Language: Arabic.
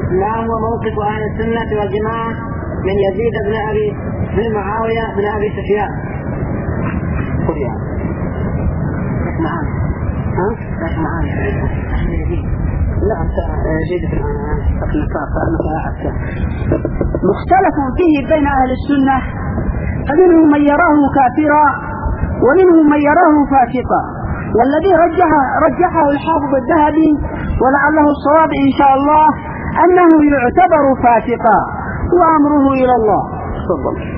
ما هو موقف أهل السنة والجماعة من يزيد بن معاوية بن أبي سفيان؟ قل يا معاوية لا أنت يزيد بن مختلف فيه بين أهل السنة، فمنهم من يراه كافرا ومنهم من يراه فاسقا، والذي رجحه الحافظ الذهبي ولعله الصواب إن شاء الله أنه يعتبر فاسقا وأمره إلى الله. تفضل.